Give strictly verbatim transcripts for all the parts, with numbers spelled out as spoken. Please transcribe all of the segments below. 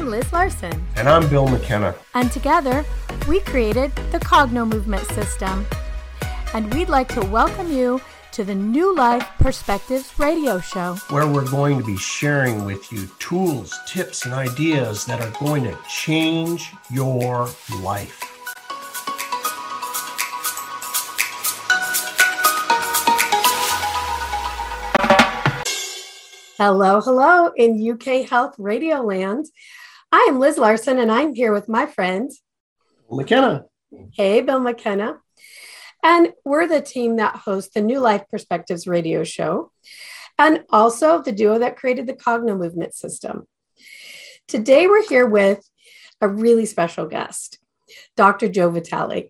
I'm Liz Larson. And I'm Bill McKenna. And together, we created the Cogno Movement System. And we'd like to welcome you to the New Life Perspectives radio show, where we're going to be sharing with you tools, tips, and ideas that are going to change your life. Hello, hello in U K Health Radio Land. I am Liz Larson, and I'm here with my friend, Bill McKenna. Hey, Bill McKenna. And we're the team that hosts the New Life Perspectives radio show, and also the duo that created the Cogno Movement System. Today, we're here with a really special guest, Doctor Joe Vitale.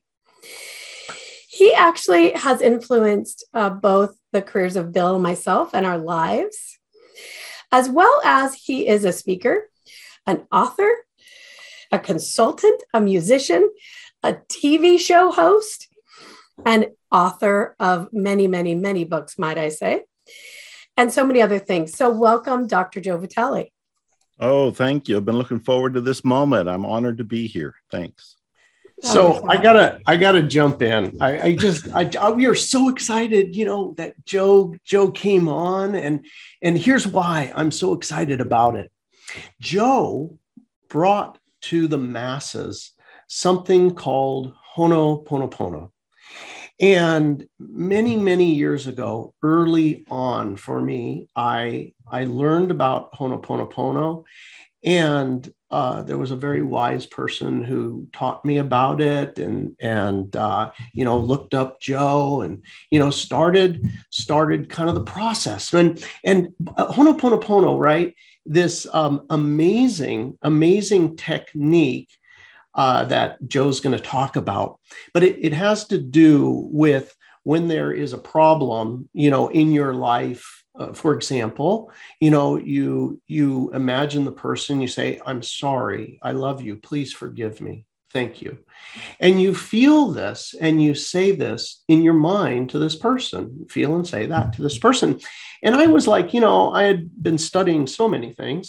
He actually has influenced uh, both the careers of Bill and myself and our lives, as well as he is a speaker, an author, a consultant, a musician, a T V show host, and author of many, many, many books, might I say, and so many other things. So welcome, Doctor Joe Vitale. Oh, thank you. I've been looking forward to this moment. I'm honored to be here. Thanks. So I gotta, I gotta jump in. I, I just, I, I, we are so excited, you know, that Joe, Joe came on, and and here's why I'm so excited about it. Joe brought to the masses something called Ho'oponopono, and many, many years ago, early on for me, I I learned about Ho'oponopono, and Uh, there was a very wise person who taught me about it, and and uh, you know looked up Joe, and you know started started kind of the process. And and uh, Ho'oponopono, right? This um, amazing amazing technique uh, that Joe's going to talk about, but it, it has to do with when there is a problem, you know, in your life. Uh, for example, you know, you you imagine the person, you say, "I'm sorry, I love you, please forgive me, thank you." And you feel this and you say this in your mind to this person, feel and say that to this person. And I was like, you know, I had been studying so many things,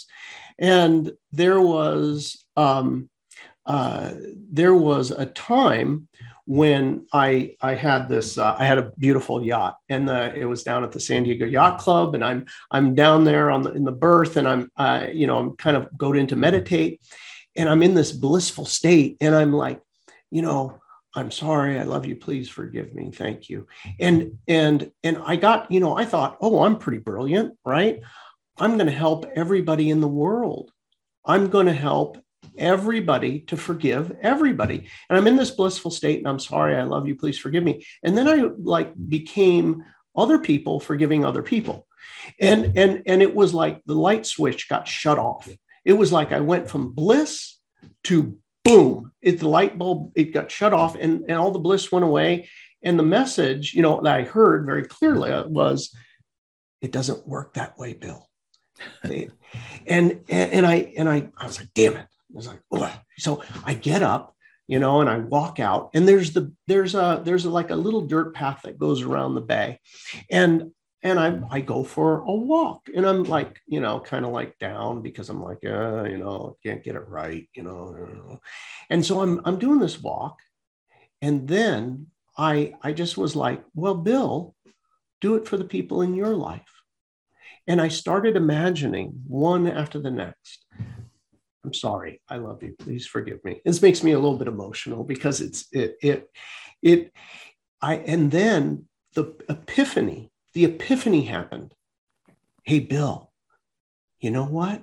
and there was um, uh, there was a time when I I had this, uh, I had a beautiful yacht, and the, it was down at the San Diego Yacht Club, and I'm I'm down there on the, in the berth, and I'm uh, you know I'm kind of going in to meditate, and I'm in this blissful state, and I'm like, you know, "I'm sorry, I love you, please forgive me, thank you," and and and I got, you know, I thought, oh, I'm pretty brilliant, right? I'm going to help everybody in the world. I'm going to help everybody to forgive everybody. And I'm in this blissful state, and "I'm sorry, I love you, please forgive me." And then I like became other people forgiving other people. And, and, and it was like the light switch got shut off. It was like I went from bliss to boom, it, the light bulb, it got shut off, and, and all the bliss went away. And the message, you know, that I heard very clearly was, "It doesn't work that way, Bill." and, and, and I, and I, I was like, damn it. I was like, ugh. So I get up, you know, and I walk out, and there's the, there's a, there's a, like a little dirt path that goes around the bay. And, and I, I go for a walk, and I'm like, you know, kind of like down because I'm like, uh, you know, can't get it right, you know? And so I'm, I'm doing this walk. And then I, I just was like, well, Bill, do it for the people in your life. And I started imagining one after the next. "I'm sorry, I love you, please forgive me." This makes me a little bit emotional because it's, it, it, it, I, and then the epiphany, the epiphany happened. "Hey, Bill, you know what?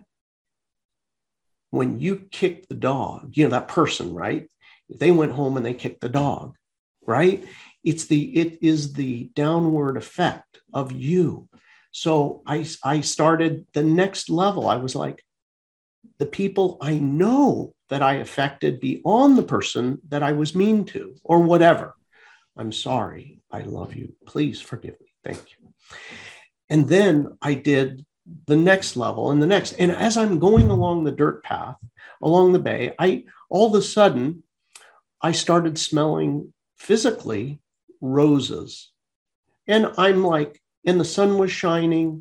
When you kicked the dog, you know, that person, right? They went home and they kicked the dog, right? It's the, it is the downward effect of you." So I, I started the next level. I was like, the people I know that I affected beyond the person that I was mean to or whatever. "I'm sorry, I love you, please forgive me, thank you." And then I did the next level and the next. And as I'm going along the dirt path, along the bay, I all of a sudden, I started smelling physically roses. And I'm like, and the sun was shining,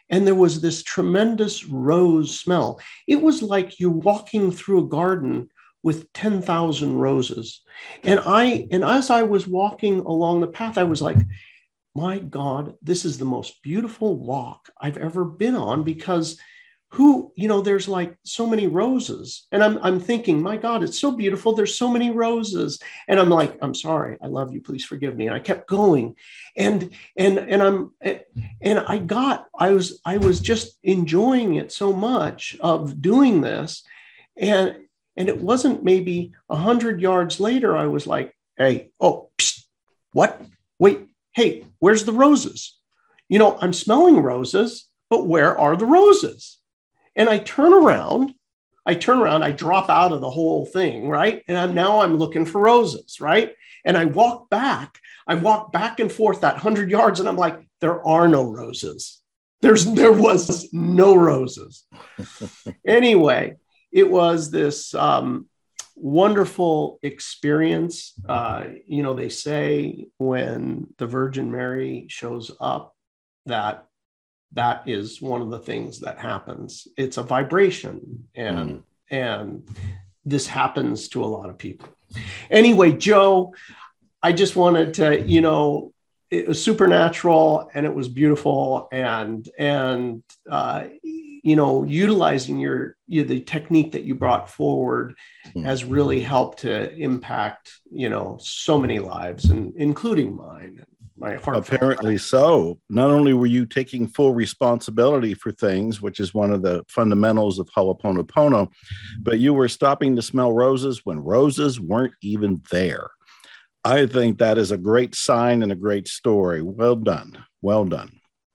and there was this tremendous rose smell. It was like you're walking through a garden with ten thousand roses. And I, and as I was walking along the path, I was like, my God, this is the most beautiful walk I've ever been on, because who, you know, there's like so many roses. And I'm, I'm thinking, my God, it's so beautiful. There's so many roses. And I'm like, I'm sorry. I love you. Please forgive me. And I kept going. And, and, and I'm, and I got, I was, I was just enjoying it so much of doing this. And, and it wasn't maybe a hundred yards later, I was like, hey, oh, psst, what? Wait, hey, where's the roses? You know, I'm smelling roses, but where are the roses? And I turn around, I turn around, I drop out of the whole thing, right? And I'm, now I'm looking for roses, right? And I walk back, I walk back and forth that hundred yards, and I'm like, there are no roses. There's, there was no roses. Anyway, it was this um, wonderful experience. Uh, you know, they say when the Virgin Mary shows up, that that is one of the things that happens. It's a vibration, and mm. and this happens to a lot of people. Anyway, Joe, I just wanted to, you know, it was supernatural and it was beautiful, and and uh, you know, utilizing your, your the technique that you brought forward mm. has really helped to impact, you know, so many lives, and including mine. My Apparently so. Not only were you taking full responsibility for things, which is one of the fundamentals of Ho'oponopono, but you were stopping to smell roses when roses weren't even there. I think that is a great sign and a great story. Well done. Well done.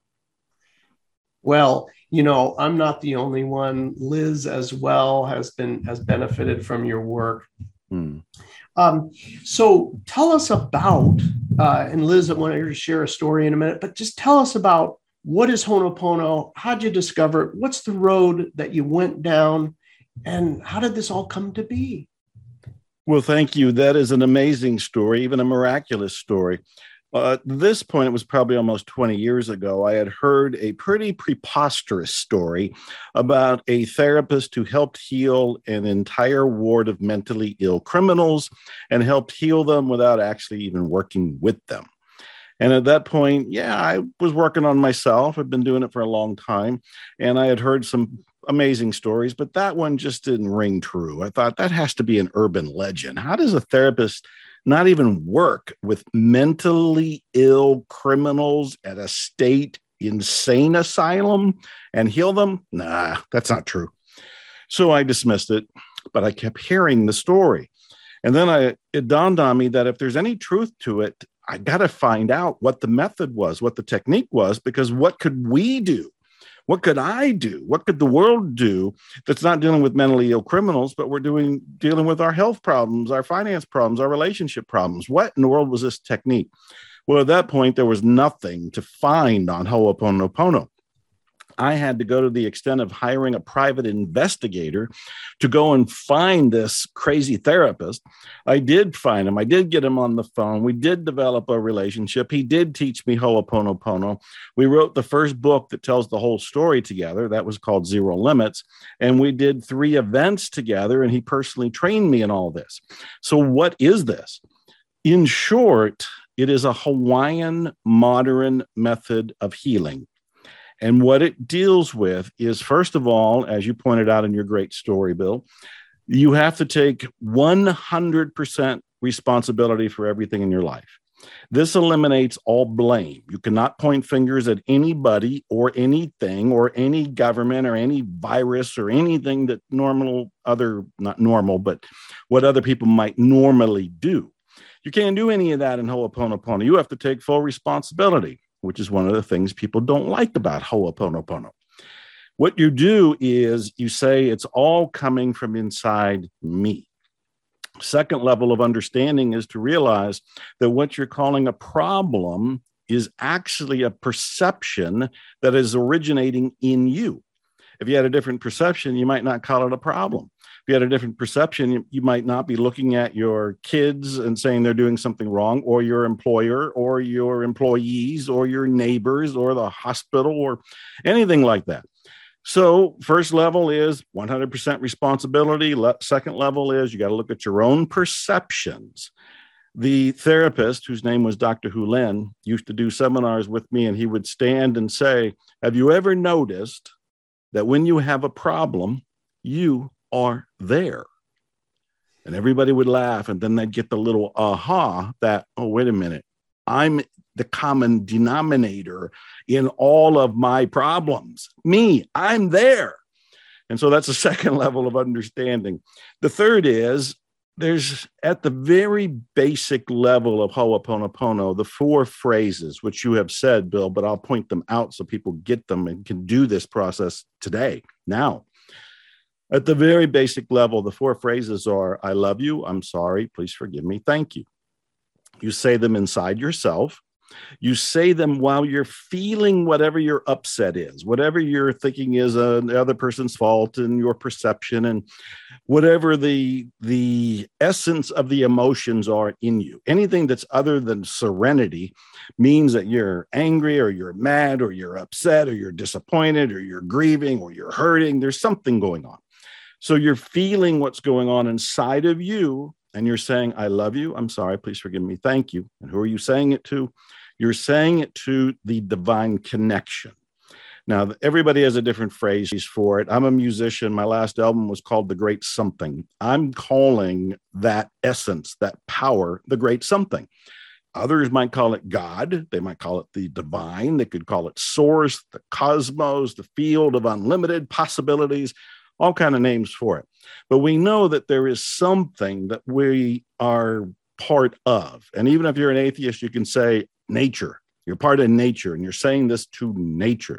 Well, you know, I'm not the only one. Liz as well has been has benefited from your work. Hmm. Um, so tell us about, uh, and Liz, I want you to share a story in a minute, but just tell us about what is Ho'oponopono, how'd you discover it, what's the road that you went down, and how did this all come to be? Well, thank you. That is an amazing story, even a miraculous story. Uh, at this point, it was probably almost twenty years ago, I had heard a pretty preposterous story about a therapist who helped heal an entire ward of mentally ill criminals and helped heal them without actually even working with them. And at that point, yeah, I was working on myself. I've been doing it for a long time, and I had heard some amazing stories, but that one just didn't ring true. I thought that has to be an urban legend. How does a therapist not even work with mentally ill criminals at a state insane asylum and heal them? Nah, that's not true. So I dismissed it, but I kept hearing the story. And then I, it dawned on me that if there's any truth to it, I got to find out what the method was, what the technique was, because what could we do? What could I do? What could the world do that's not dealing with mentally ill criminals, but we're doing dealing with our health problems, our finance problems, our relationship problems? What in the world was this technique? Well, at that point, there was nothing to find on Ho'oponopono. I had to go to the extent of hiring a private investigator to go and find this crazy therapist. I did find him. I did get him on the phone. We did develop a relationship. He did teach me Ho'oponopono. We wrote the first book that tells the whole story together. That was called Zero Limits. And we did three events together, and he personally trained me in all this. So what is this? In short, it is a Hawaiian modern method of healing. And what it deals with is, first of all, as you pointed out in your great story, Bill, you have to take one hundred percent responsibility for everything in your life. This eliminates all blame. You cannot point fingers at anybody or anything or any government or any virus or anything that normal other, not normal, but what other people might normally do. You can't do any of that in Ho'oponopono. You have to take full responsibility, which is one of the things people don't like about Ho'oponopono. What you do is you say it's all coming from inside me. Second level of understanding is to realize that what you're calling a problem is actually a perception that is originating in you. If you had a different perception, you might not call it a problem. you had a different perception, you, you might not be looking at your kids and saying they're doing something wrong, or your employer, or your employees, or your neighbors, or the hospital, or anything like that. So first level is one hundred percent responsibility. Le- second level is you got to look at your own perceptions. The therapist, whose name was Doctor Hulen, used to do seminars with me, and he would stand and say, have you ever noticed that when you have a problem, you are there? And everybody would laugh, and then they'd get the little aha that, oh, wait a minute, I'm the common denominator in all of my problems. Me, I'm there. And so that's the second level of understanding. The third is there's at the very basic level of Ho'oponopono, the four phrases, which you have said, Bill, but I'll point them out so people get them and can do this process today, now. At the very basic level, the four phrases are, I love you, I'm sorry, please forgive me, thank you. You say them inside yourself. You say them while you're feeling whatever your upset is, whatever you're thinking is uh, the other person's fault and your perception, and whatever the, the essence of the emotions are in you. Anything that's other than serenity means that you're angry, or you're mad, or you're upset, or you're disappointed, or you're grieving, or you're hurting. There's something going on. So you're feeling what's going on inside of you, and you're saying, I love you, I'm sorry, please forgive me, thank you. And who are you saying it to? You're saying it to the divine connection. Now, everybody has a different phrase for it. I'm a musician. My last album was called The Great Something. I'm calling that essence, that power, the great something. Others might call it God. They might call it the divine. They could call it source, the cosmos, the field of unlimited possibilities, all kinds of names for it. But we know that there is something that we are part of. And even if you're an atheist, you can say nature. You're part of nature, and you're saying this to nature.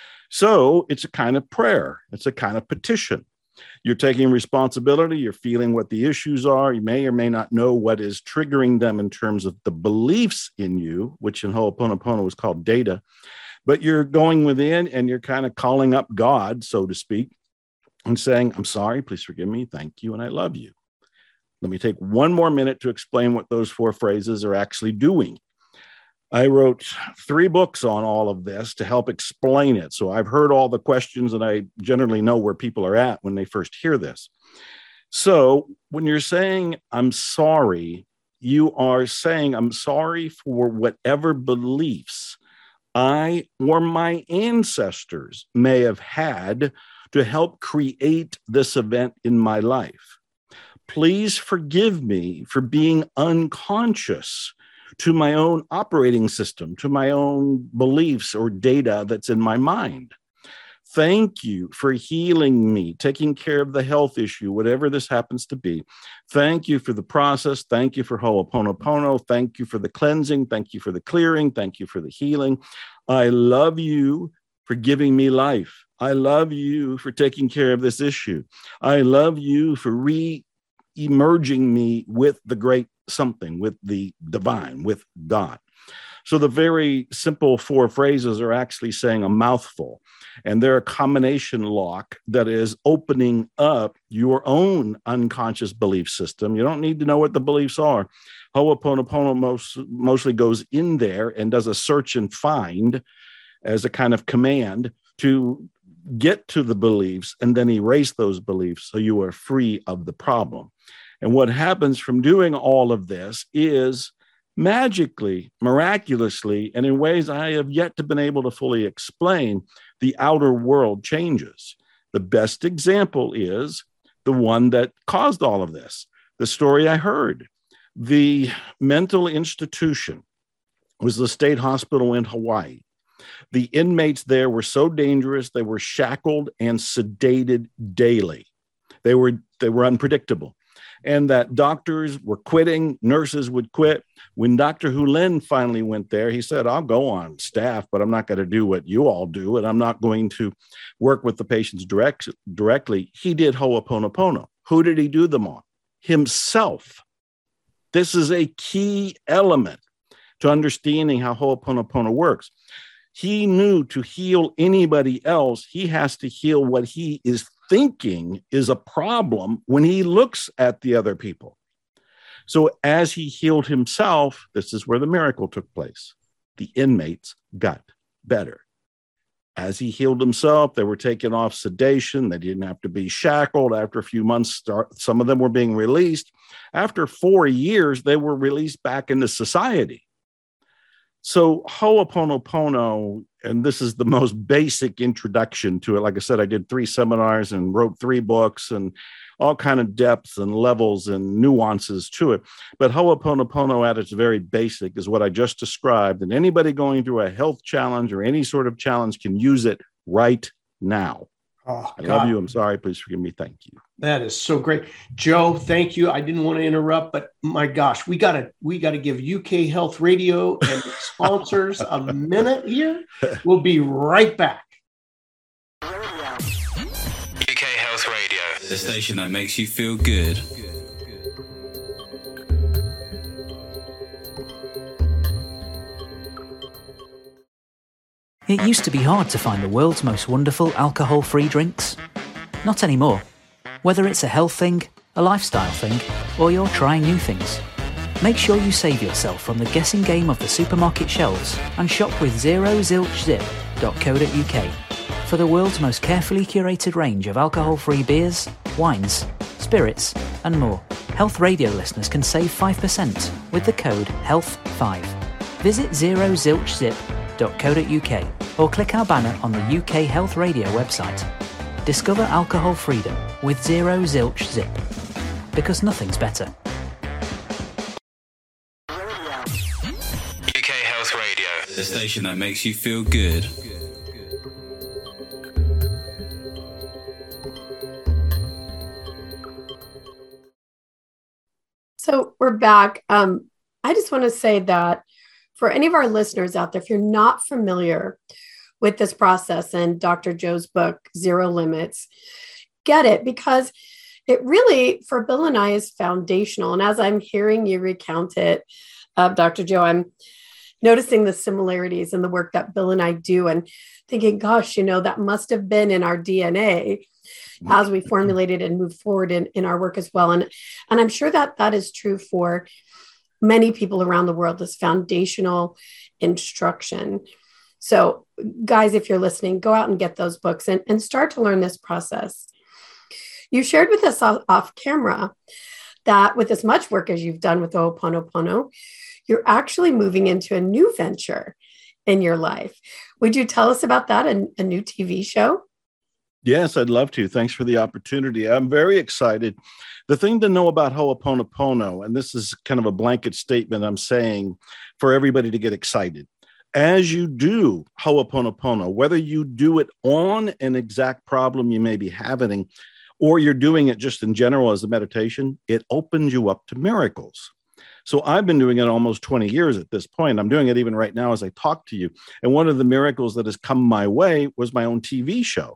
So it's a kind of prayer. It's a kind of petition. You're taking responsibility. You're feeling what the issues are. You may or may not know what is triggering them in terms of the beliefs in you, which in Ho'oponopono is called data. But you're going within, and you're kind of calling up God, so to speak, and saying, I'm sorry, please forgive me, thank you, and I love you. Let me take one more minute to explain what those four phrases are actually doing. I wrote three books on all of this to help explain it. So I've heard all the questions, and I generally know where people are at when they first hear this. So when you're saying, I'm sorry, you are saying, I'm sorry for whatever beliefs I or my ancestors may have had to help create this event in my life. Please forgive me for being unconscious to my own operating system, to my own beliefs or data that's in my mind. Thank you for healing me, taking care of the health issue, whatever this happens to be. Thank you for the process. Thank you for Ho'oponopono. Thank you for the cleansing. Thank you for the clearing. Thank you for the healing. I love you for giving me life. I love you for taking care of this issue. I love you for re-emerging me with the great something, with the divine, with God. So the very simple four phrases are actually saying a mouthful, and they're a combination lock that is opening up your own unconscious belief system. You don't need to know what the beliefs are. Ho'oponopono most, mostly goes in there and does a search and find as a kind of command to get to the beliefs and then erase those beliefs so you are free of the problem. And what happens from doing all of this is magically, miraculously, and in ways I have yet to been able to fully explain, the outer world changes. The best example is the one that caused all of this, the story I heard. The mental institution was the state hospital in Hawaii. The inmates there were so dangerous, they were shackled and sedated daily. They were, they were unpredictable. And that doctors were quitting, nurses would quit. When Doctor Hulen finally went there, he said, I'll go on staff, but I'm not going to do what you all do, and I'm not going to work with the patients direct, directly. He did Ho'oponopono. Who did he do them on? Himself. This is a key element to understanding how Ho'oponopono works. He knew to heal anybody else, he has to heal what he is thinking is a problem when he looks at the other people. So as he healed himself, this is where the miracle took place. The inmates got better. As he healed himself, they were taken off sedation. They didn't have to be shackled. After a few months, start, some of them were being released. After four years, they were released back into society. So Ho'oponopono, and this is the most basic introduction to it. Like I said, I did three seminars and wrote three books and all kind of depths and levels and nuances to it. But Ho'oponopono at its very basic is what I just described. And anybody going through a health challenge or any sort of challenge can use it right now. Oh, I God. love you. I'm sorry. Please forgive me. Thank you. That is so great. Joe, thank you. I didn't want to interrupt, but my gosh, we gotta we gotta give U K Health Radio and sponsors a minute here. We'll be right back. U K Health Radio, the station that makes you feel good. It used to be hard to find the world's most wonderful alcohol-free drinks. Not anymore. Whether it's a health thing, a lifestyle thing, or you're trying new things, make sure you save yourself from the guessing game of the supermarket shelves and shop with zero zilch zip dot co dot U K for the world's most carefully curated range of alcohol-free beers, wines, spirits, and more. Health Radio listeners can save five percent with the code health five. Visit zero zilch zip dot co dot U K or click our banner on the U K Health Radio website. Discover alcohol freedom with Zero Zilch Zip, because nothing's better. U K Health Radio, the station that makes you feel good. So we're back. Um, I just want to say that for any of our listeners out there, if you're not familiar with this process and Doctor Joe's book, Zero Limits, get it, because it really, for Bill and I, is foundational. And as I'm hearing you recount it, uh, Doctor Joe, I'm noticing the similarities in the work that Bill and I do and thinking, gosh, you know, that must have been in our D N A as we formulated and moved forward in, in our work as well. And, and I'm sure that that is true for many people around the world, this foundational instruction. So guys, if you're listening, go out and get those books and, and start to learn this process. You shared with us off, off camera that with as much work as you've done with Ho'oponopono, you're actually moving into a new venture in your life. Would you tell us about that, a, a new T V show? Yes, I'd love to. Thanks for the opportunity. I'm very excited. The thing to know about Ho'oponopono, and this is kind of a blanket statement I'm saying for everybody to get excited. As you do Ho'oponopono, whether you do it on an exact problem you may be having, or you're doing it just in general as a meditation, it opens you up to miracles. So I've been doing it almost twenty years at this point. I'm doing it even right now as I talk to you. And one of the miracles that has come my way was my own T V show,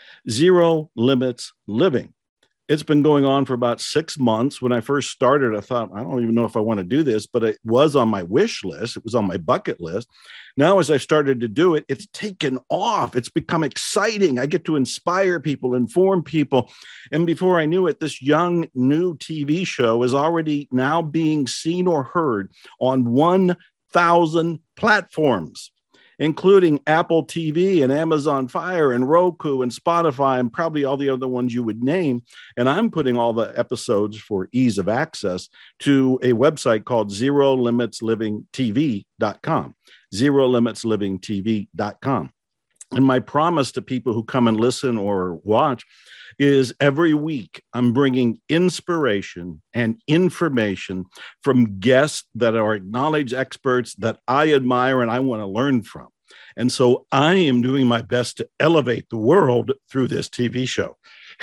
Zero Limits Living. It's been going on for about six months. When I first started, I thought, I don't even know if I want to do this, but it was on my wish list. It was on my bucket list. Now, as I started to do it, it's taken off. It's become exciting. I get to inspire people, inform people. And before I knew it, this young new T V show is already now being seen or heard on one thousand platforms, including Apple T V and Amazon Fire and Roku and Spotify and probably all the other ones you would name. And I'm putting all the episodes for ease of access to a website called zero limits living T V dot com, zero limits living T V dot com. And my promise to people who come and listen or watch is every week I'm bringing inspiration and information from guests that are acknowledged experts that I admire and I want to learn from. And so I am doing my best to elevate the world through this T V show.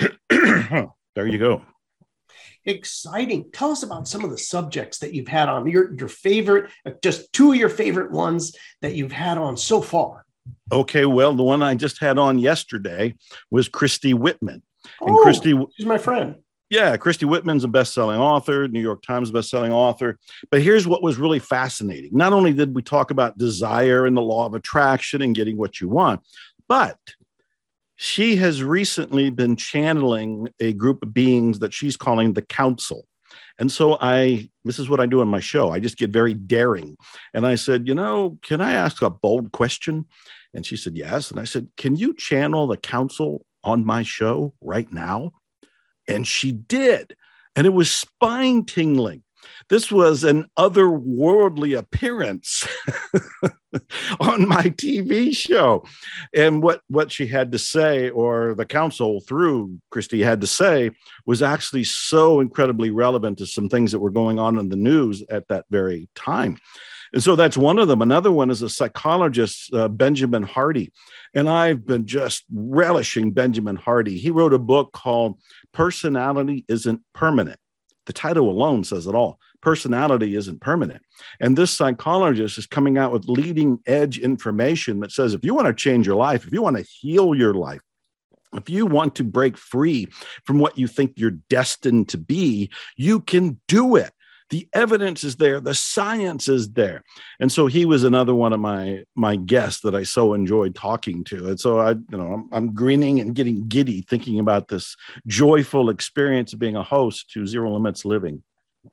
There you go. Exciting. Tell us about some of the subjects that you've had on, your, your favorite, just two of your favorite ones that you've had on so far. Okay, well, the one I just had on yesterday was Christy Whitman. And oh, Christy, she's my friend. Yeah, Christy Whitman's a best-selling author, New York Times best-selling author. But here's what was really fascinating. Not only did we talk about desire and the law of attraction and getting what you want, but She has recently been channeling a group of beings that she's calling the Council. And so I, this is what I do on my show. I just get very daring. And I said, you know, can I ask a bold question? And she said, yes. And I said, can you channel the Council on my show right now? And she did. And it was spine tingling. This was an otherworldly appearance on my T V show. And what, what she had to say, or the Council through Christy had to say, was actually so incredibly relevant to some things that were going on in the news at that very time. And so that's one of them. Another one is a psychologist, uh, Benjamin Hardy. And I've been just relishing Benjamin Hardy. He wrote a book called Personality Isn't Permanent. The title alone says it all. Personality isn't permanent. And this psychologist is coming out with leading edge information that says, if you want to change your life, if you want to heal your life, if you want to break free from what you think you're destined to be, you can do it. The evidence is there. The science is there. And so he was another one of my, my guests that I so enjoyed talking to. And so I, you know, I'm, I'm grinning and getting giddy thinking about this joyful experience of being a host to Zero Limits Living.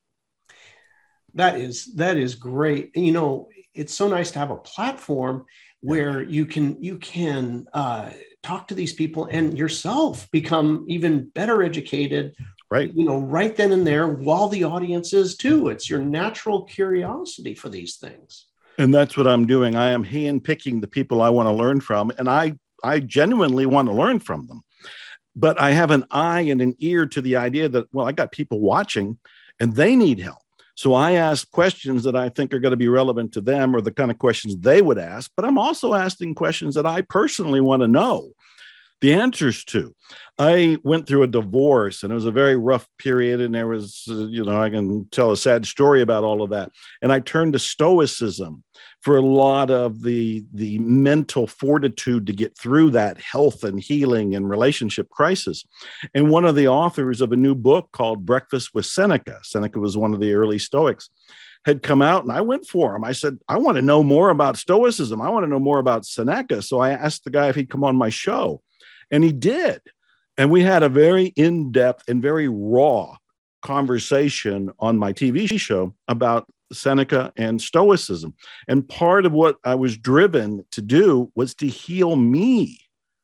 That is, that is great. And, you know, it's so nice to have a platform where you can, you can uh, talk to these people and yourself become even better educated. Right. You know, right then and there, while the audience is too. It's your natural curiosity for these things. And that's what I'm doing. I am handpicking the people I want to learn from. And I, I genuinely want to learn from them. But I have an eye and an ear to the idea that, well, I got people watching and they need help. So I ask questions that I think are going to be relevant to them, or the kind of questions they would ask. But I'm also asking questions that I personally want to know the answers to. I went through a divorce, and it was a very rough period. And there was, uh, you know, I can tell a sad story about all of that. And I turned to Stoicism for a lot of the, the mental fortitude to get through that health and healing and relationship crisis. And one of the authors of a new book called Breakfast with Seneca, Seneca was one of the early Stoics, had come out, and I went for him. I said, I want to know more about Stoicism. I want to know more about Seneca. So I asked the guy if he'd come on my show. And he did. And we had a very in-depth and very raw conversation on my T V show about Seneca and Stoicism. And part of what I was driven to do was to heal me.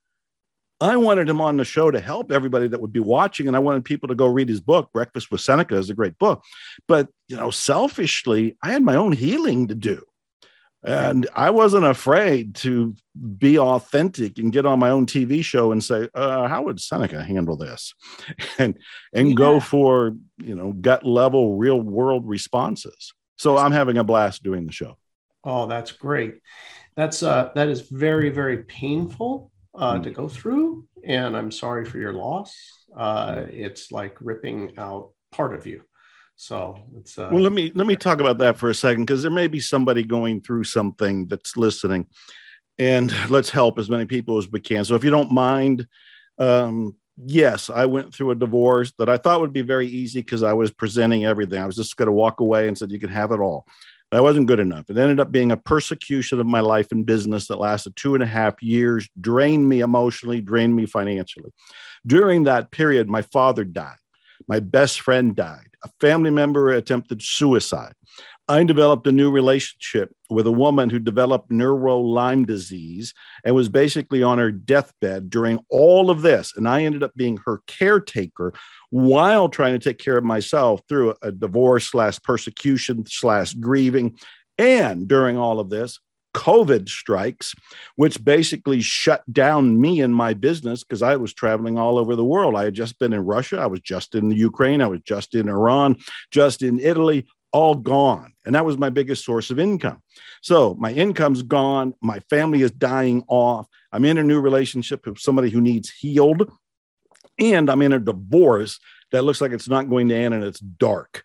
I wanted him on the show to help everybody that would be watching. And I wanted people to go read his book. Breakfast with Seneca is a great book. But, you know, selfishly, I had my own healing to do. And I wasn't afraid to be authentic and get on my own T V show and say, uh, how would Seneca handle this? And and yeah. go for, you know, gut level, real world responses. So I'm having a blast doing the show. Oh, that's great. That's uh, that is very, very painful uh, mm. to go through. And I'm sorry for your loss. Uh, it's like ripping out part of you. So it's uh, well, let me let me talk about that for a second, because there may be somebody going through something that's listening, and let's help as many people as we can. So if you don't mind, um, yes, I went through a divorce that I thought would be very easy because I was presenting everything. I was just going to walk away and said, you can have it all. That wasn't good enough. It ended up being a persecution of my life and business that lasted two and a half years, drained me emotionally, drained me financially. During that period, my father died. My best friend died. A family member attempted suicide. I developed a new relationship with a woman who developed neuro Lyme disease and was basically on her deathbed during all of this. And I ended up being her caretaker while trying to take care of myself through a divorce slash persecution slash grieving. And during all of this, COVID strikes, which basically shut down me and my business because I was traveling all over the world. I had just been in Russia. I was just in the Ukraine. I was just in Iran, just in Italy, all gone. And that was my biggest source of income. So my income's gone. My family is dying off. I'm in a new relationship with somebody who needs healed. And I'm in a divorce that looks like it's not going to end and it's dark.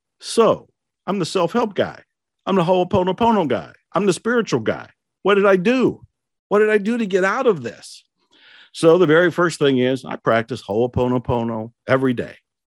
So I'm the self-help guy. I'm the Ho'oponopono guy. I'm the spiritual guy. What did I do? What did I do to get out of this? So the very first thing is I practice Ho'oponopono every day.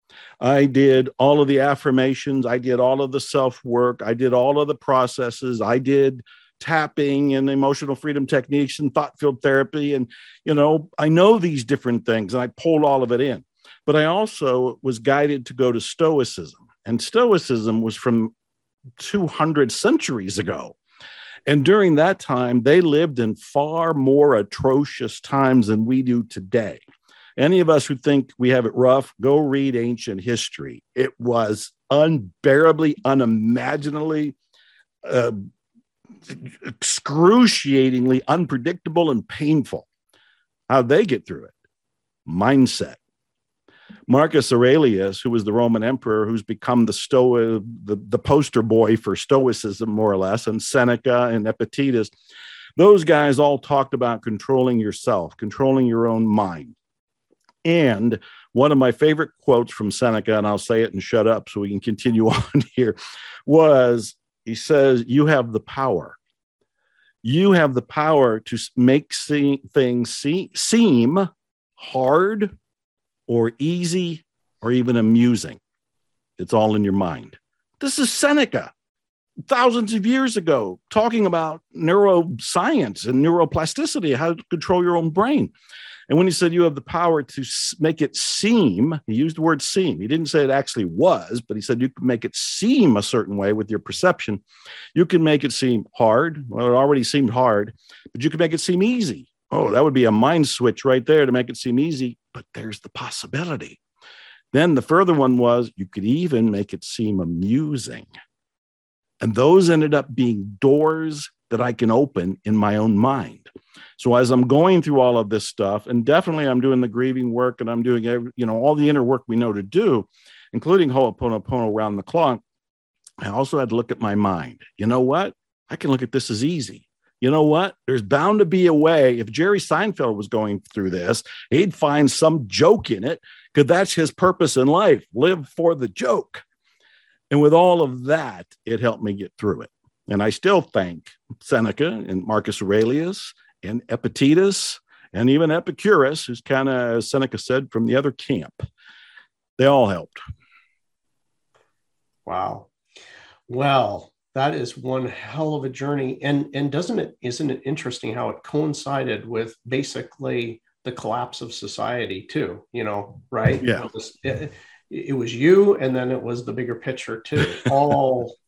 I did all of the affirmations. I did all of the self-work. I did all of the processes. I did tapping and emotional freedom techniques and thought field therapy. And, you know, I know these different things and I pulled all of it in. But I also was guided to go to Stoicism. And Stoicism was from two hundred centuries ago. And during that time, they lived in far more atrocious times than we do today. Any of us who think we have it rough, go read ancient history. It was unbearably, unimaginably, uh, excruciatingly unpredictable and painful. How'd they get through it? Mindset. Marcus Aurelius, who was the Roman emperor, who's become the Stoa, the, the poster boy for Stoicism, more or less, and Seneca and Epictetus, those guys all talked about controlling yourself, controlling your own mind. And one of my favorite quotes from Seneca, and I'll say it and shut up so we can continue on here, was, he says, you have the power. You have the power to make see, things see, seem hard or easy or even amusing. It's all in your mind. This is Seneca, thousands of years ago, talking about neuroscience and neuroplasticity, how to control your own brain. And when he said you have the power to make it seem, he used the word seem. He didn't say it actually was, but he said you can make it seem a certain way with your perception. You can make it seem hard. Well, it already seemed hard, but you can make it seem easy. Oh, that would be a mind switch right there to make it seem easy, but there's the possibility. Then the further one was you could even make it seem amusing. And those ended up being doors that I can open in my own mind. So as I'm going through all of this stuff, and definitely I'm doing the grieving work and I'm doing every, you know, all the inner work we know to do, including Ho'oponopono around the clock, I also had to look at my mind. You know what? I can look at this as easy. You know what? There's bound to be a way. If Jerry Seinfeld was going through this, he'd find some joke in it because that's his purpose in life. Live for the joke. And with all of that, it helped me get through it. And I still thank Seneca and Marcus Aurelius and Epictetus and even Epicurus, who's kind of, as Seneca said, from the other camp. They all helped. Wow. Well, that is one hell of a journey. And, and doesn't it, isn't it interesting how it coincided with basically the collapse of society too, you know, right? Yeah. It was, it, it was you, and then it was the bigger picture too. All,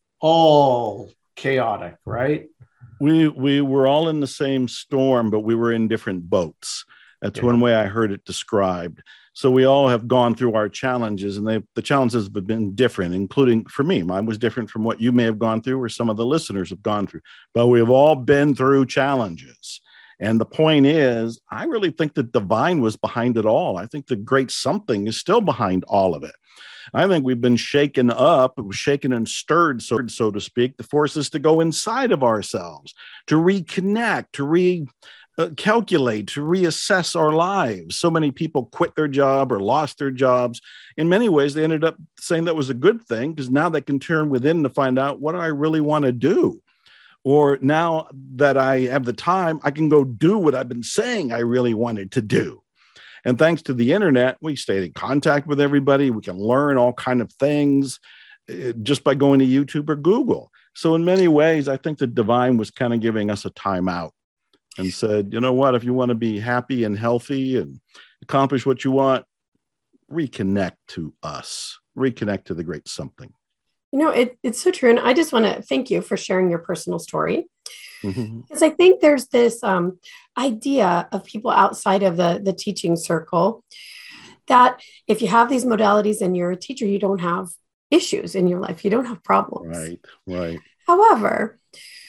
all chaotic, right? We we were all in the same storm, but we were in different boats. That's yeah. one way I heard it described. So we all have gone through our challenges, and they, the challenges have been different, including for me. Mine was different from what you may have gone through or some of the listeners have gone through. But we've all been through challenges. And the point is, I really think the divine was behind it all. I think the great something is still behind all of it. I think we've been shaken up, shaken and stirred, so, so to speak, to force us to go inside of ourselves, to reconnect, to recalculate, to reassess our lives. So many people quit their job or lost their jobs. In many ways, they ended up saying that was a good thing because now they can turn within to find out, what do I really want to do? Or now that I have the time, I can go do what I've been saying I really wanted to do. And thanks to the internet, we stayed in contact with everybody. We can learn all kinds of things just by going to YouTube or Google. So in many ways, I think the divine was kind of giving us a timeout and said, you know what, if you want to be happy and healthy and accomplish what you want, reconnect to us, reconnect to the great something. You know, it, it's so true. And I just want to thank you for sharing your personal story. Mm-hmm. Because I think there's this um, idea of people outside of the, the teaching circle that if you have these modalities and you're a teacher, you don't have issues in your life. You don't have problems. Right, right. However,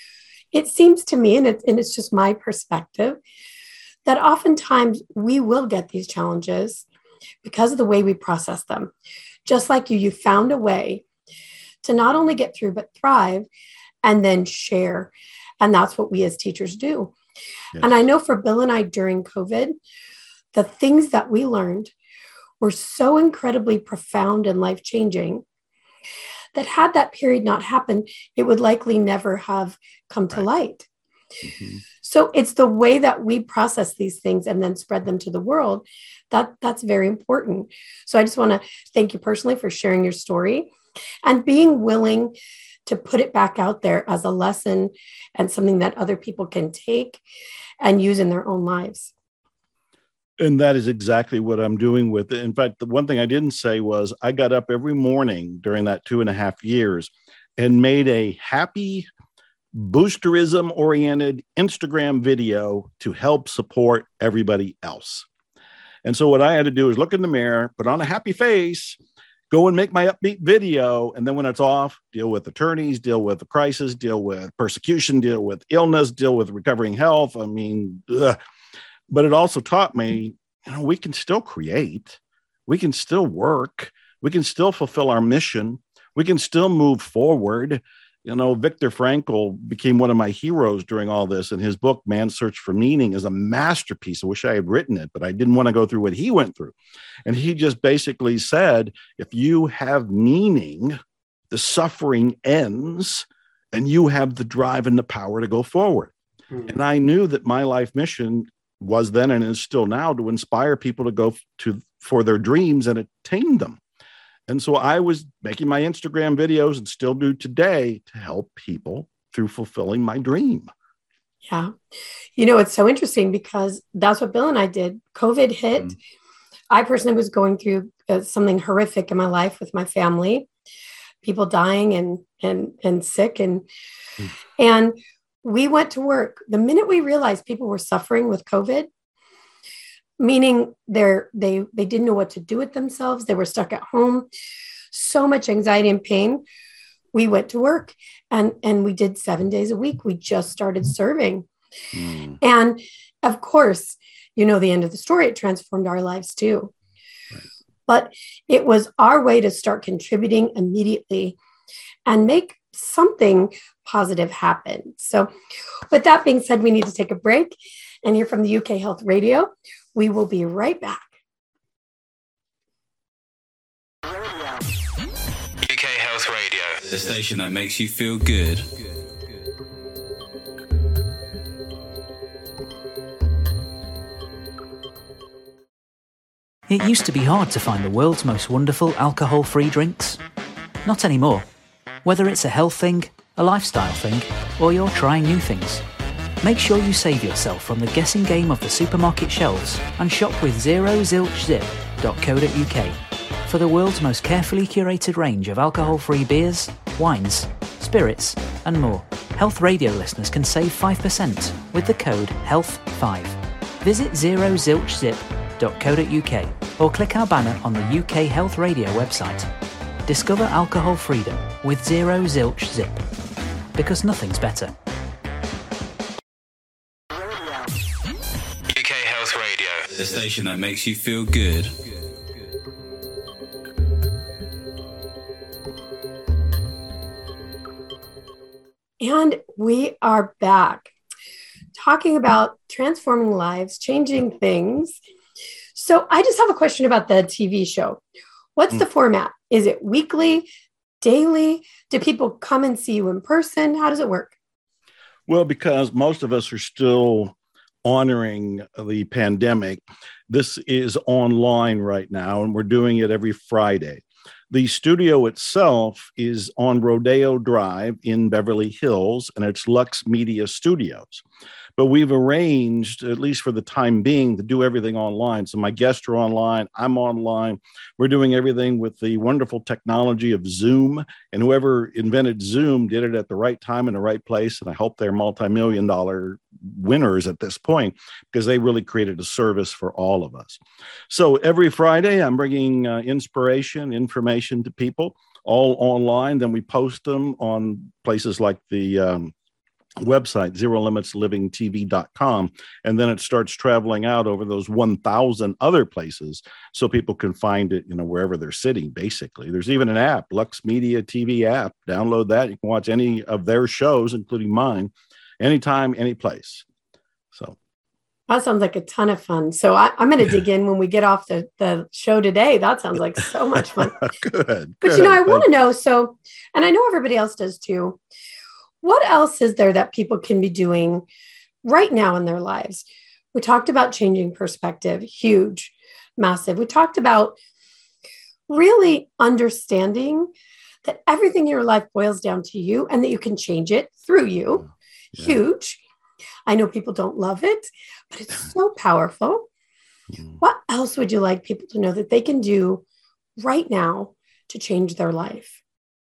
it seems to me, and, it, and it's just my perspective, that oftentimes we will get these challenges because of the way we process them. Just like you, you found a way to not only get through, but thrive and then share. And that's what we as teachers do. Yes. And I know for Bill and I during COVID, the things that we learned were so incredibly profound and life-changing that had that period not happened, it would likely never have come to light. Mm-hmm. So it's the way that we process these things and then spread them to the world that that's very important. So I just want to thank you personally for sharing your story and being willing to put it back out there as a lesson and something that other people can take and use in their own lives. And that is exactly what I'm doing with it. In fact, the one thing I didn't say was I got up every morning during that two and a half years and made a happy boosterism oriented Instagram video to help support everybody else. And so what I had to do is look in the mirror, put on a happy face, go and make my upbeat video. And then when it's off, deal with attorneys, deal with the crisis, deal with persecution, deal with illness, deal with recovering health. I mean, ugh. But it also taught me, you know, we can still create, we can still work, we can still fulfill our mission, we can still move forward. You know, Viktor Frankl became one of my heroes during all this, and his book, Man's Search for Meaning, is a masterpiece. I wish I had written it, but I didn't want to go through what he went through. And he just basically said, if you have meaning, the suffering ends, and you have the drive and the power to go forward. Mm-hmm. And I knew that my life mission was then and is still now to inspire people to go to for their dreams and attain them. And so I was making my Instagram videos and still do today to help people through fulfilling my dream. Yeah. You know, it's so interesting because that's what Bill and I did. COVID hit. Mm. I personally was going through uh, something horrific in my life with my family, people dying and, and, and sick. And, mm. and we went to work. The minute we realized people were suffering with COVID, meaning they're, they they didn't know what to do with themselves, they were stuck at home, so much anxiety and pain, we went to work and, and we did seven days a week. We just started serving. Mm. And of course, you know, the end of the story, it transformed our lives too. Right. But it was our way to start contributing immediately and make something positive happen. So with that being said, we need to take a break and hear from the U K Health Radio. We will be right back. U K Health Radio, the station that makes you feel good. It used to be hard to find the world's most wonderful alcohol-free drinks. Not anymore. Whether it's a health thing, a lifestyle thing, or you're trying new things, make sure you save yourself from the guessing game of the supermarket shelves and shop with zero zilch zip dot co dot uk for the world's most carefully curated range of alcohol-free beers, wines, spirits, and more. Health Radio listeners can save five percent with the code health five. Visit zero zilch zip dot co dot uk or click our banner on the U K Health Radio website. Discover alcohol freedom with Zero Zilch Zip, because nothing's better. U K Health Radio, the station that makes you feel good. And we are back talking about transforming lives, changing things. So I just have a question about the T V show. What's mm. the format? Is it weekly, daily? Do people come and see you in person? How does it work? Well, because most of us are still honoring the pandemic, this is online right now, and we're doing it every Friday. The studio itself is on Rodeo Drive in Beverly Hills, and it's Lux Media Studios. But we've arranged, at least for the time being, to do everything online. So my guests are online, I'm online. We're doing everything with the wonderful technology of Zoom. And whoever invented Zoom did it at the right time in the right place. And I hope they're multi-million dollar winners at this point, because they really created a service for all of us. So every Friday, I'm bringing uh, inspiration, information to people, all online. Then we post them on places like the um, website, zero limits living t v dot com. And then it starts traveling out over those one thousand other places so people can find it, you know, wherever they're sitting, basically. There's even an app, Lux Media T V app. Download that. You can watch any of their shows, including mine, anytime, any place. So that sounds like a ton of fun. So I, I'm going to dig in when we get off the, the show today. That sounds like so much fun. Good. But, good. you know, I want to know, so, and I know everybody else does too, what else is there that people can be doing right now in their lives? We talked about changing perspective, huge, massive. We talked about really understanding that everything in your life boils down to you and that you can change it through you. Yeah. Huge. I know people don't love it, but it's so powerful. Mm. What else would you like people to know that they can do right now to change their life?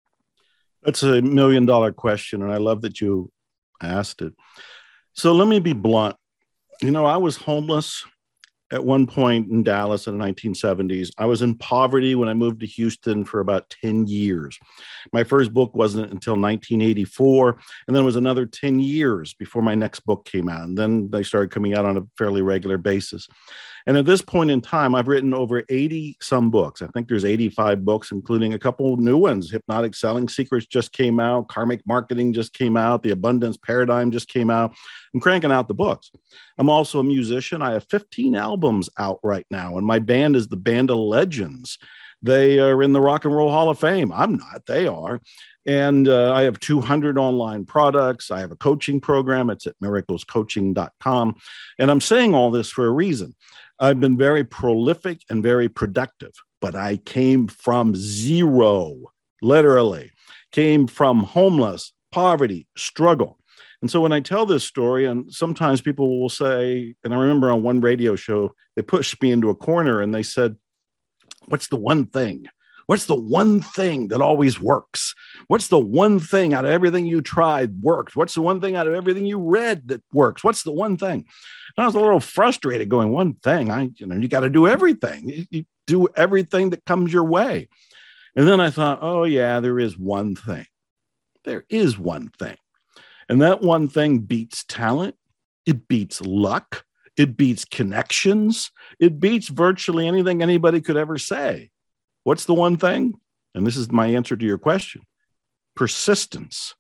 That's a million dollar question, and I love that you asked it. So let me be blunt. You know, I was homeless at one point in Dallas in the nineteen seventies. I was in poverty when I moved to Houston for about ten years. My first book wasn't until nineteen eighty-four, and then it was another ten years before my next book came out. And then they started coming out on a fairly regular basis. And at this point in time, I've written over eighty some books. I think there's eighty-five books, including a couple new ones. Hypnotic Selling Secrets just came out. Karmic Marketing just came out. The Abundance Paradigm just came out. I'm cranking out the books. I'm also a musician. I have fifteen albums out right now, and my band is the Band of Legends. They are in the Rock and Roll Hall of Fame. I'm not. They are. And uh, I have two hundred online products. I have a coaching program. It's at miracles coaching dot com. And I'm saying all this for a reason. I've been very prolific and very productive, but I came from zero, literally, came from homeless, poverty, struggle. And so when I tell this story, and sometimes people will say, and I remember on one radio show, they pushed me into a corner and they said, what's the one thing? What's the one thing that always works? What's the one thing out of everything you tried worked? What's the one thing out of everything you read that works? What's the one thing? And I was a little frustrated going, one thing, I, you know, you got to do everything. You, you do everything that comes your way. And then I thought, oh yeah, there is one thing. There is one thing. And that one thing beats talent. It beats luck. It beats connections. It beats virtually anything anybody could ever say. What's the one thing? And this is my answer to your question. Persistence.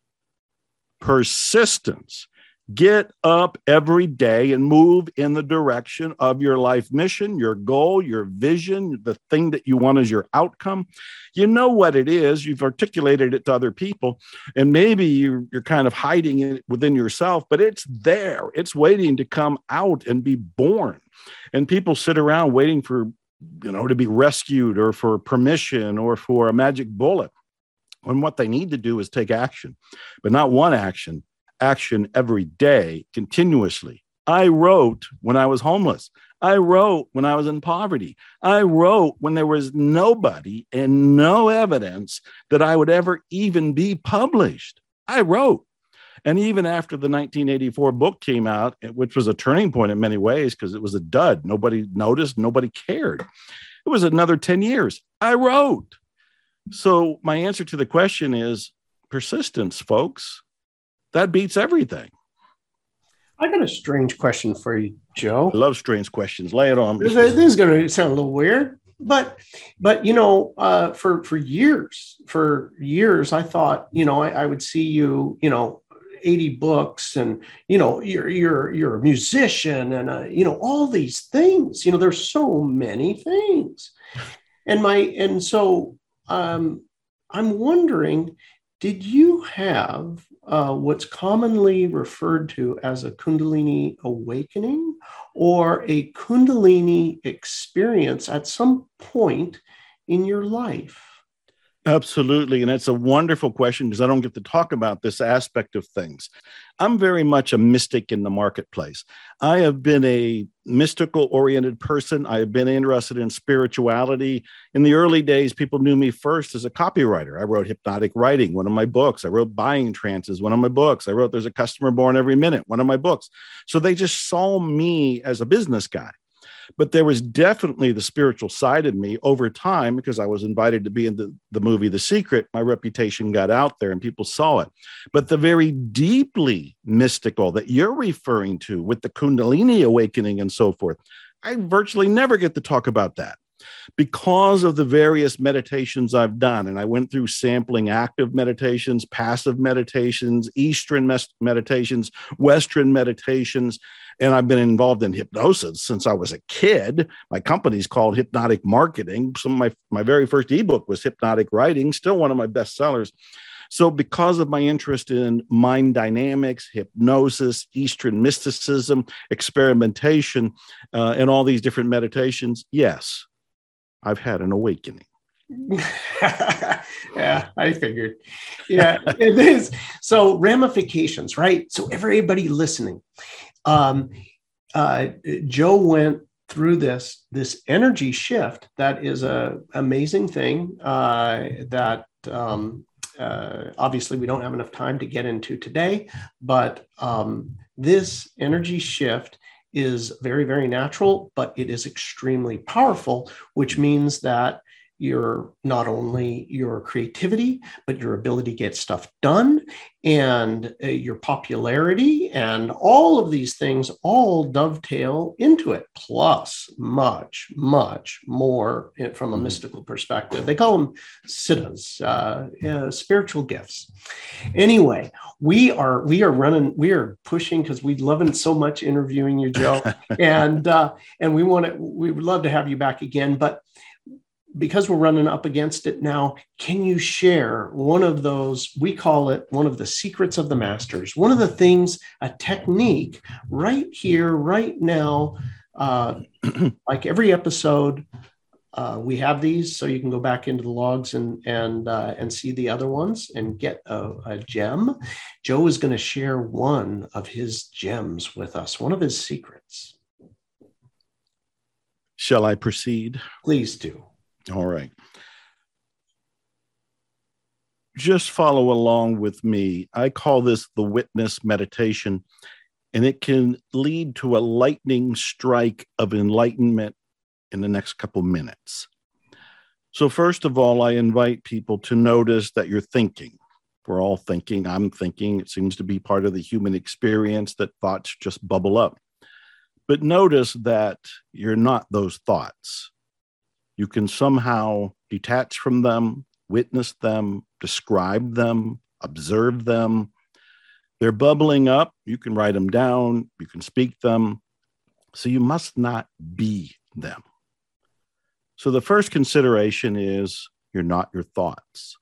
Persistence. Get up every day and move in the direction of your life mission, your goal, your vision, the thing that you want as your outcome. You know what it is. You've articulated it to other people, and maybe you're, you're kind of hiding it within yourself, but it's there. It's waiting to come out and be born. And people sit around waiting for, you know, to be rescued or for permission or for a magic bullet, when what they need to do is take action, but not one action. Action every day, continuously. I wrote when I was homeless. I wrote when I was in poverty. I wrote when there was nobody and no evidence that I would ever even be published. I wrote. And even after the nineteen eighty-four book came out, which was a turning point in many ways because it was a dud. Nobody noticed. Nobody cared. It was another ten years. I wrote. So my answer to the question is persistence, folks. That beats everything. I got a strange question for you, Joe. I love strange questions. Lay it on me. This, this is going to sound a little weird, but but you know, uh, for for years, for years, I thought, you know, I, I would see you, you know, eighty books, and you know, you're you're you're a musician, and uh, you know, all these things. You know, there's so many things, and my and so um, I'm wondering, did you have uh, what's commonly referred to as a Kundalini awakening or a Kundalini experience at some point in your life? Absolutely. And that's a wonderful question because I don't get to talk about this aspect of things. I'm very much a mystic in the marketplace. I have been a mystical oriented person. I have been interested in spirituality. In the early days, people knew me first as a copywriter. I wrote Hypnotic Writing, one of my books. I wrote Buying Trances, one of my books. I wrote There's a Customer Born Every Minute, one of my books. So they just saw me as a business guy. But there was definitely the spiritual side of me over time because I was invited to be in the, the movie The Secret. My reputation got out there and people saw it. But the very deeply mystical that you're referring to with the Kundalini awakening and so forth, I virtually never get to talk about that because of the various meditations I've done. And I went through sampling active meditations, passive meditations, Eastern mes- meditations, Western meditations. And I've been involved in hypnosis since I was a kid. My company's called Hypnotic Marketing. Some of my, my very first ebook was Hypnotic Writing, still one of my best sellers. So because of my interest in mind dynamics, hypnosis, Eastern mysticism, experimentation, uh, and all these different meditations, yes, I've had an awakening. Yeah, I figured. Yeah, it is. So ramifications, right? So everybody listening, um, uh, Joe went through this this energy shift. That is a amazing thing. Uh, that um, uh, obviously we don't have enough time to get into today, but um, this energy shift is very, very natural, but it is extremely powerful, which means that your not only your creativity, but your ability to get stuff done and uh, your popularity and all of these things all dovetail into it, plus much, much more from a mystical perspective. They call them siddhas, uh, yeah, spiritual gifts. Anyway, we are we are running, we are pushing because we're loving so much interviewing you, Joe, and uh, and we want to we would love to have you back again, but because we're running up against it now, can you share one of those, we call it one of the secrets of the masters, one of the things, a technique right here, right now, uh, like every episode, uh, we have these, so you can go back into the logs and and uh, and see the other ones and get a, a gem. Joe is going to share one of his gems with us, one of his secrets. Shall I proceed? Please do. All right. Just follow along with me. I call this the witness meditation, and it can lead to a lightning strike of enlightenment in the next couple minutes. So first of all, I invite people to notice that you're thinking. We're all thinking. I'm thinking. It seems to be part of the human experience that thoughts just bubble up. But notice that you're not those thoughts. You can somehow detach from them, witness them, describe them, observe them. They're bubbling up. You can write them down. You can speak them. So you must not be them. So the first consideration is you're not your thoughts.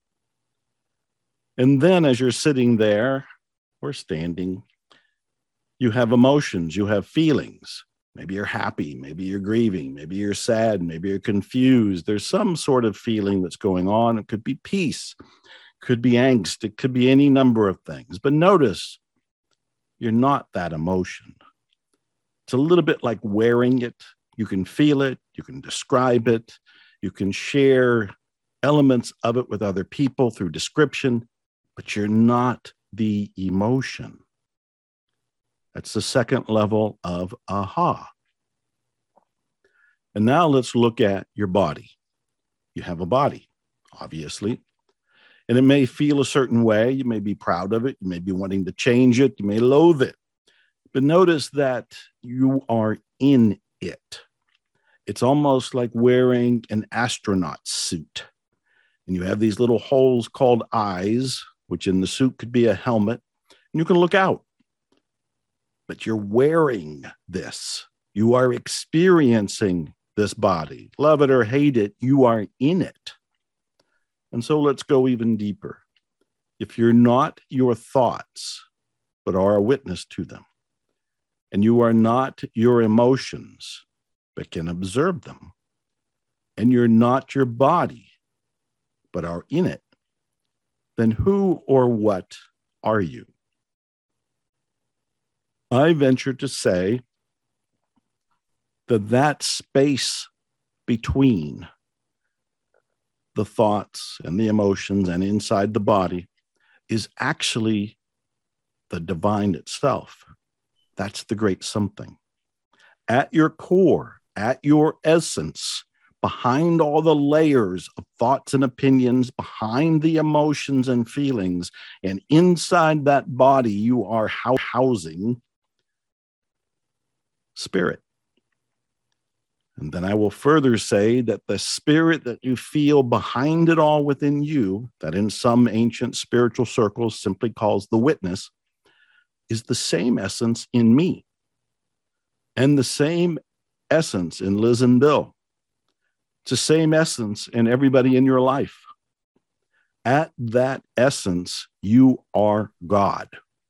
And then as you're sitting there or standing, you have emotions, you have feelings. Maybe you're happy, maybe you're grieving, maybe you're sad, maybe you're confused. There's some sort of feeling that's going on. It could be peace, could be angst, it could be any number of things. But notice, you're not that emotion. It's a little bit like wearing it. You can feel it, you can describe it, you can share elements of it with other people through description, but you're not the emotion. That's the second level of aha. And now let's look at your body. You have a body, obviously, and it may feel a certain way. You may be proud of it. You may be wanting to change it. You may loathe it. But notice that you are in it. It's almost like wearing an astronaut suit. And you have these little holes called eyes, which in the suit could be a helmet, and you can look out. But you're wearing this. You are experiencing this body. Love it or hate it, you are in it. And so let's go even deeper. If you're not your thoughts, but are a witness to them, and you are not your emotions, but can observe them, and you're not your body, but are in it, then who or what are you? I venture to say that that space between the thoughts and the emotions and inside the body is actually the divine itself. That's the great something. At your core, at your essence, behind all the layers of thoughts and opinions, behind the emotions and feelings, and inside that body, you are housing spirit. And then I will further say that the spirit that you feel behind it all within you, that in some ancient spiritual circles simply calls the witness, is the same essence in me and the same essence in Liz and Bill. It's the same essence in everybody in your life. At that essence, you are God.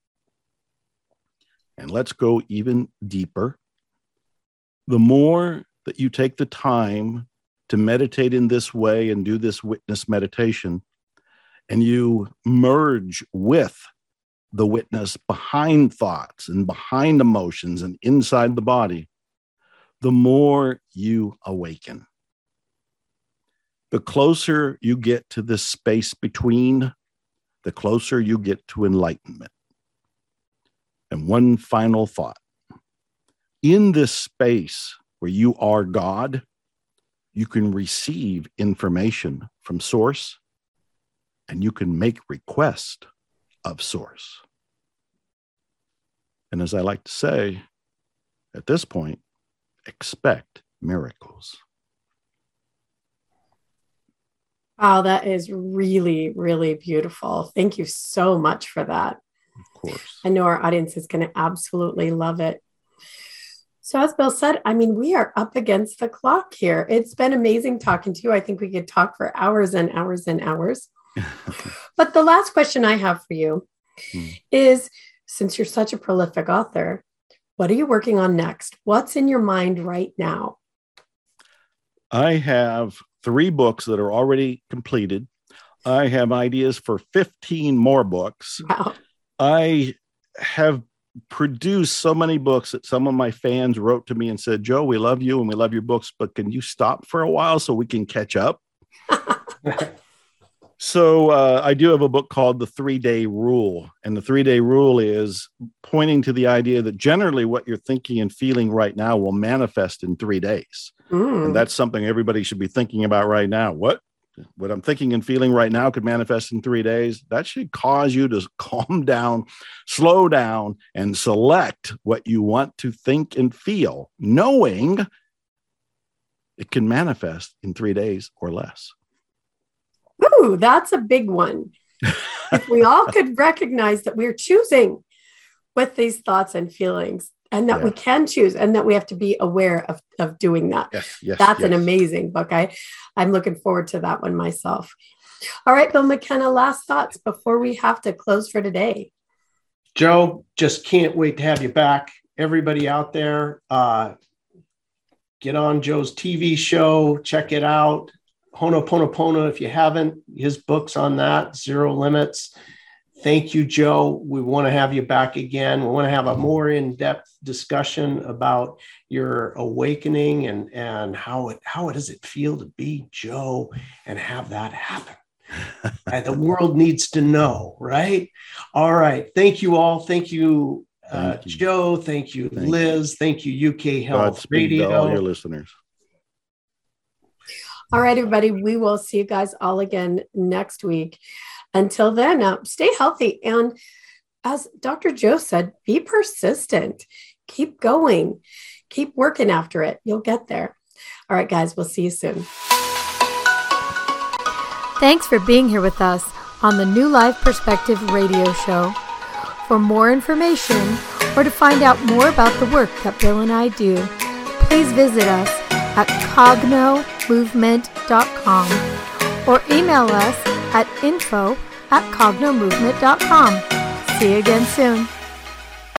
And let's go even deeper. The more that you take the time to meditate in this way and do this witness meditation, and you merge with the witness behind thoughts and behind emotions and inside the body, the more you awaken. The closer you get to this space between, the closer you get to enlightenment. And one final thought. In this space where you are God, you can receive information from Source, and you can make request of Source. And as I like to say, at this point, expect miracles. Wow, that is really, really beautiful. Thank you so much for that. Of course. I know our audience is going to absolutely love it. So as Bill said, I mean, we are up against the clock here. It's been amazing talking to you. I think we could talk for hours and hours and hours. But the last question I have for you hmm. is, since you're such a prolific author, what are you working on next? What's in your mind right now? I have three books that are already completed. I have ideas for fifteen more books. Wow. I have produced so many books that some of my fans wrote to me and said, Joe, we love you and we love your books, but can you stop for a while so we can catch up? So uh, I do have a book called The Three-Day Rule. And the three-day rule is pointing to the idea that generally what you're thinking and feeling right now will manifest in three days. Mm. And that's something everybody should be thinking about right now. What? What I'm thinking and feeling right now could manifest in three days. That should cause you to calm down, slow down, and select what you want to think and feel, knowing it can manifest in three days or less. Ooh, that's a big one. If we all could recognize that we're choosing with these thoughts and feelings, and that yeah. we can choose, and that we have to be aware of, of doing that. Yes, yes, That's yes. an amazing book. I, I'm looking forward to that one myself. All right, Bill McKenna, last thoughts before we have to close for today. Joe, just can't wait to have you back. Everybody out there, uh, get on Joe's T V show, check it out. Ho'oponopono, if you haven't, his book's on that, Zero Limits. Thank you, Joe. We want to have you back again. We want to have a more in-depth discussion about your awakening and, and how it how it does it feel to be Joe and have that happen. And the world needs to know, right? All right. Thank you all. Thank you, uh, thank you. Joe. Thank you, thank Liz. You. Thank you, U K Health Godspeed Radio. To all your listeners. All right, everybody. We will see you guys all again next week. Until then, uh, stay healthy. And as Doctor Joe said, be persistent. Keep going. Keep working after it. You'll get there. All right, guys, we'll see you soon. Thanks for being here with us on the New Life Perspective radio show. For more information or to find out more about the work that Bill and I do, please visit us at cogno movement dot com or email us at info at cogno movement dot com. See you again soon.